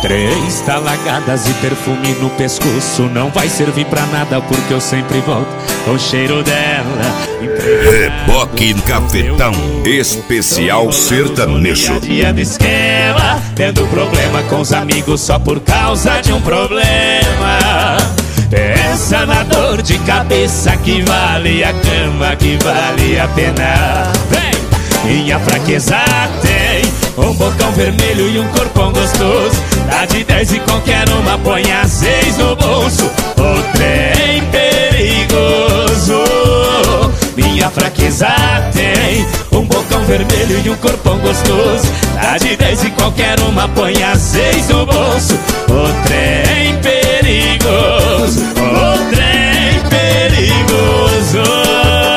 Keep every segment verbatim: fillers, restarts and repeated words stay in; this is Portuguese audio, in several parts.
Três talagadas e perfume no pescoço não vai servir pra nada porque eu sempre volto com o cheiro dela. Reboque Cafetão Especial Sertanejo. Dia do esquema, tendo problema com os amigos só por causa de um problema. Pensa na dor de cabeça que vale a cama, que vale a pena. Vem! Minha fraqueza tem um bocão vermelho e um corpão gostoso. Dá de dez e qualquer uma põe a seis no bolso. O trem perigoso. Minha fraqueza tem um bocão vermelho e um corpão gostoso. Dá de dez e qualquer uma põe a seis no bolso. O trem perigoso. O trem perigoso.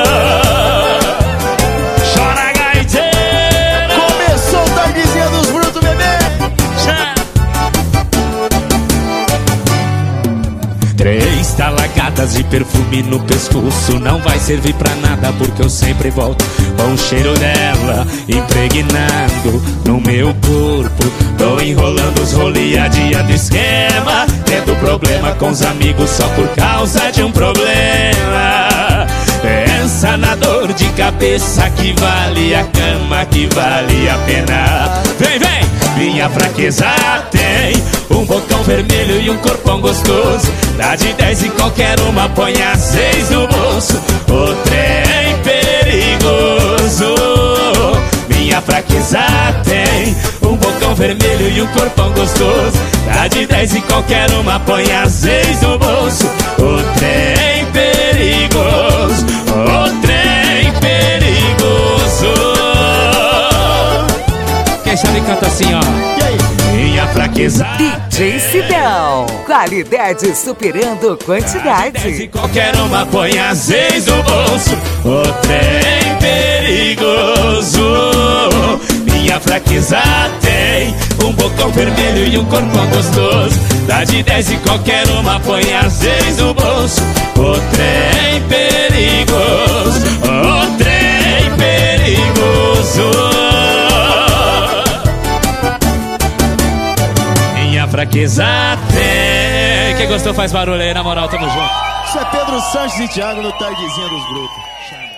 Três talagadas de perfume no pescoço não vai servir pra nada porque eu sempre volto com o cheiro dela impregnado no meu corpo. Tô enrolando os roli a dia do esquema, tendo problema com os amigos só por causa de um problema. Pensa na dor de cabeça que vale a cama, que vale a pena. Vem, vem! Minha fraqueza tem um bocão vermelho e um corpão gostoso. Dá de dez e qualquer uma põe a seis no bolso. O trem perigoso. Minha fraqueza tem um bocão vermelho e um corpão gostoso. Dá de dez e qualquer uma põe a seis no bolso. O trem perigoso. O trem perigoso. Quem sabe canta assim, ó. Minha fraqueza D J Sidão, qualidade superando quantidade. E qualquer uma põe a seis no bolso. O trem perigoso. Minha fraqueza tem um bocão vermelho e um corpão gostoso. Dá de dez e qualquer uma põe a seis no bolso. O trem perigoso. O trem perigoso. Fraqueza tem. Quem gostou faz barulho aí, na moral, tamo junto. Isso é Pedro Sanches e Thiago no Tardezinha dos Brutos.